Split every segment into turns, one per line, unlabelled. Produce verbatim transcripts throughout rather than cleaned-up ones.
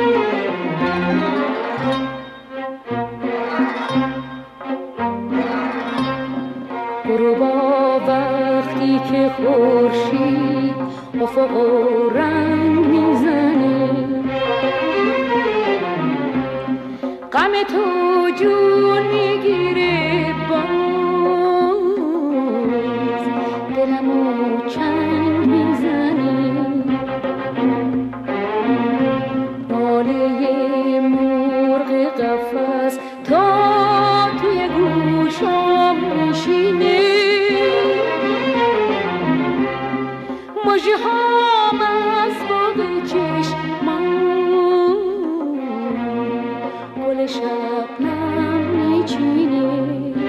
غروبا وقتی که خورشید افق و رنگ میزنه، غم تو جون میگیره، باز دلمو چنگ میزنه. ناله مرغ قفس تا توی گوشم میشینه، مژه هام از باغ چشمام گل شبنم میچینه.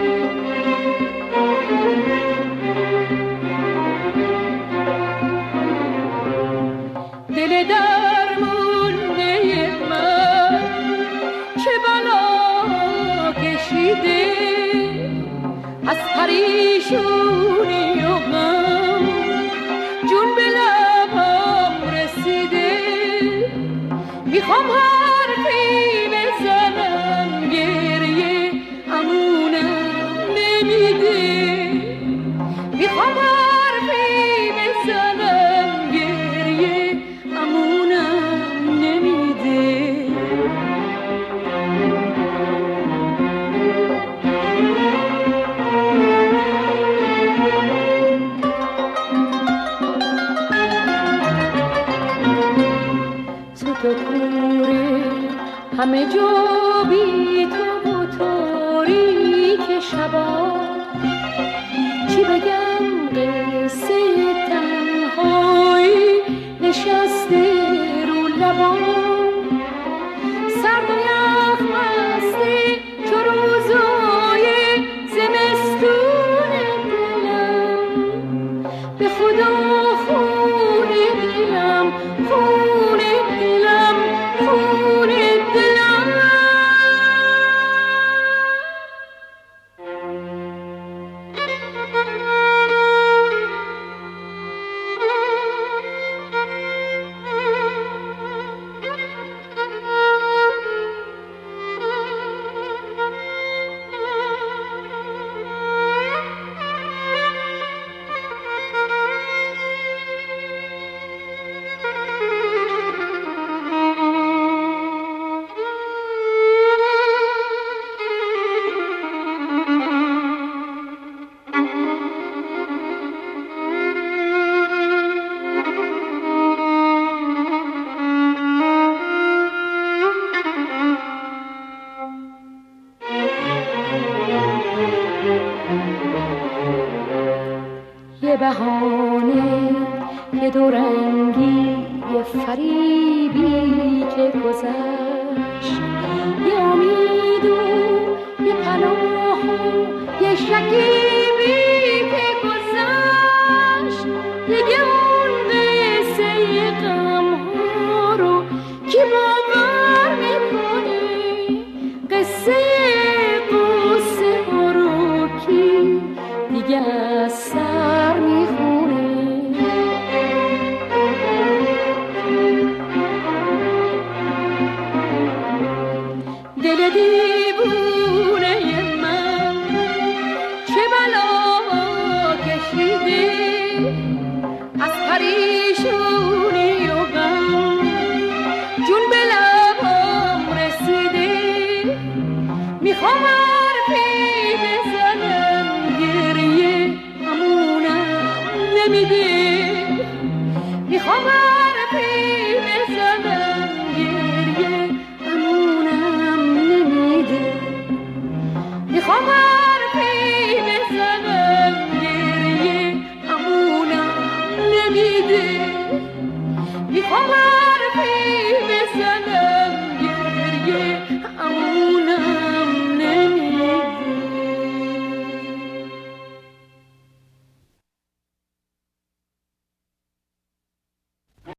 دل درمونده من چه بلا کشیده، از پریشونی و غم جون به لبم رسیده. میخوام حرفی بزنم گریه امونم نمیده، میخوام حرفی بزنم گریه امونم نمیده. تو کوره همه جا بی تو و تاریک شبا، چی بگم قصه تنهایی نشسته رو لبام. سرد و یخ مسته چو روزای زمستون دلم، به خدا خون دلم خون دلم خون دلم. یه بهانه یه دورنگی یه فریبی که گذشت، یه امید و یه پناه و یه شکیبی که گذشت. دیگه اون قصه غم ها رو کی باور میکنه، قصه قصه ها رو کی دیگه از سر میخونه. دل دیوونه من چه بلا کشیده، از پریشونی و غم جون به لبم رسیده. میخوام حرفی بزنم گریه امونم نمیده، میخوام